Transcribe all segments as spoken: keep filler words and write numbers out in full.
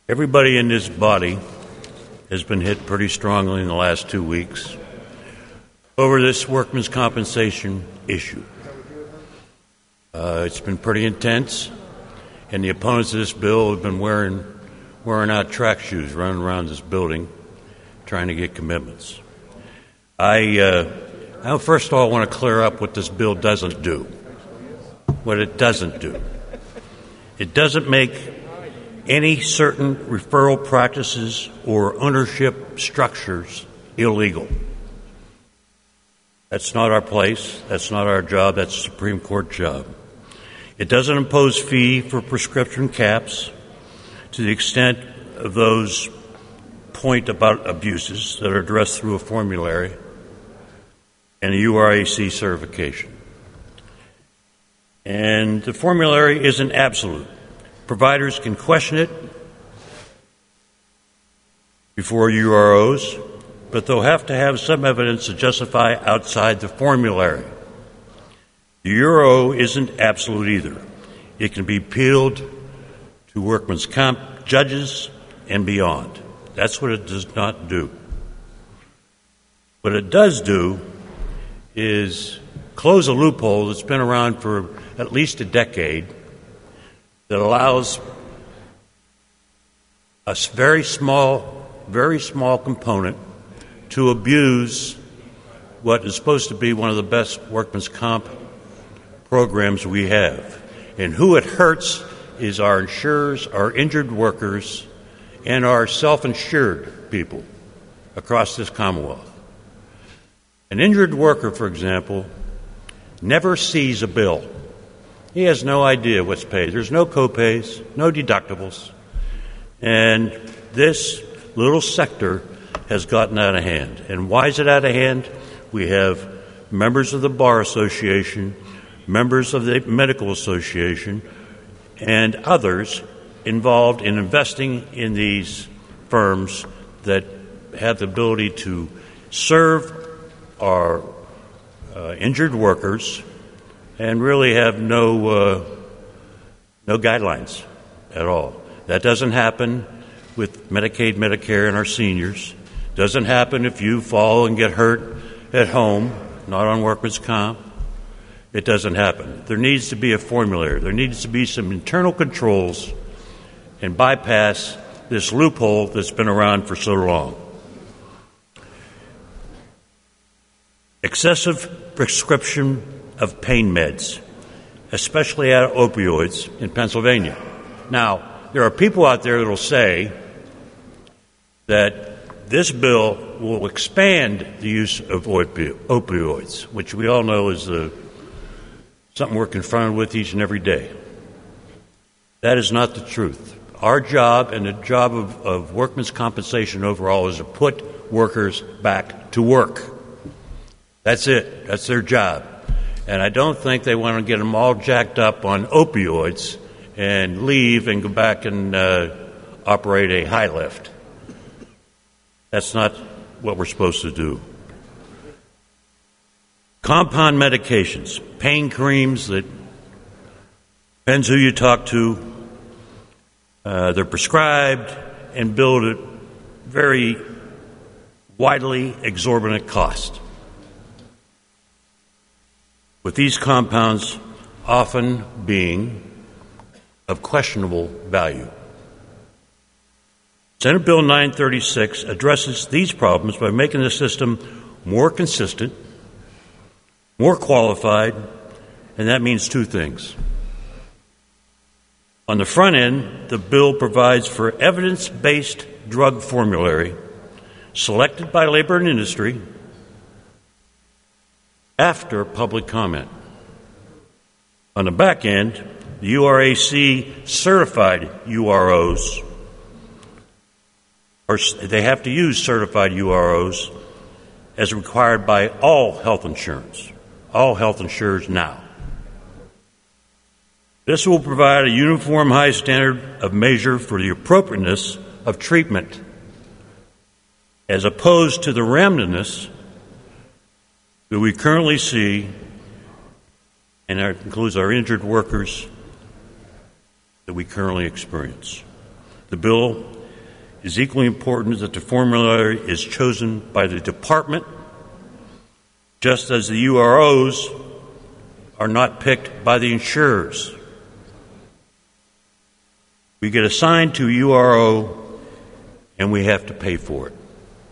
Everybody in this body has been hit pretty strongly in the last two weeks over this workman's compensation issue. Uh, it's been pretty intense, and the opponents of this bill have been wearing wearing out track shoes, running around this building, trying to get commitments. I, uh, I first of all want to clear up what this bill doesn't do. What it doesn't do. It doesn't make any certain referral practices or ownership structures illegal. That's not our place. That's not our job. That's the Supreme Court job. It doesn't impose fee for prescription caps to the extent of those point about abuses that are addressed through a formulary and a U R A C certification. And the formulary isn't absolute. Providers can question it before U R Os, but they'll have to have some evidence to justify outside the formulary. The U R O isn't absolute either. It can be appealed to workman's comp judges and beyond. That's what it does not do. What it does do is close a loophole that's been around for at least a decade that allows a very small, very small component to abuse what is supposed to be one of the best workman's comp programs we have. And who it hurts is our insurers, our injured workers, and our self-insured people across this Commonwealth. An injured worker, for example, never sees a bill. He has no idea what's paid. There's no co-pays, no deductibles. And this little sector has gotten out of hand. And why is it out of hand? We have members of the Bar Association, members of the Medical Association, and others involved in investing in these firms that have the ability to serve our uh, injured workers and really have no uh, no guidelines at all. That doesn't happen with Medicaid, Medicare, and our seniors. Doesn't happen if you fall and get hurt at home, not on workman's comp. It doesn't happen. There needs to be a formulary. There needs to be some internal controls and bypass this loophole that's been around for so long. Excessive prescription of pain meds, especially out of opioids in Pennsylvania. Now, there are people out there that will say that this bill will expand the use of opi- opioids, which we all know is uh, something we're confronted with each and every day. That is not the truth. Our job and the job of, of workmen's compensation overall is to put workers back to work. That's it. That's their job. And I don't think they want to get them all jacked up on opioids and leave and go back and uh, operate a high lift. That's not what we're supposed to do. Compound medications, pain creams that depends who you talk to. Uh, they're prescribed and billed at very widely exorbitant cost, with these compounds often being of questionable value. Senate Bill nine thirty-six addresses these problems by making the system more consistent, more qualified, and that means two things. On the front end, the bill provides for evidence-based drug formulary selected by labor and industry after public comment. On the back end, the U R A C certified U R Os, or they have to use certified U R Os as required by all health insurance, all health insurers now. This will provide a uniform high standard of measure for the appropriateness of treatment, as opposed to the randomness that we currently see, and that includes our injured workers, that we currently experience. The bill is equally important that the formulary is chosen by the department, just as the U R Os are not picked by the insurers. We get assigned to U R O and we have to pay for it.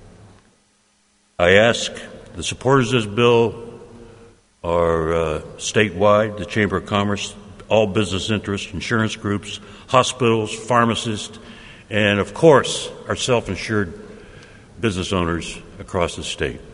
I ask the supporters of this bill are uh, statewide, the Chamber of Commerce, all business interests, insurance groups, hospitals, pharmacists, and of course, our self-insured business owners across the state.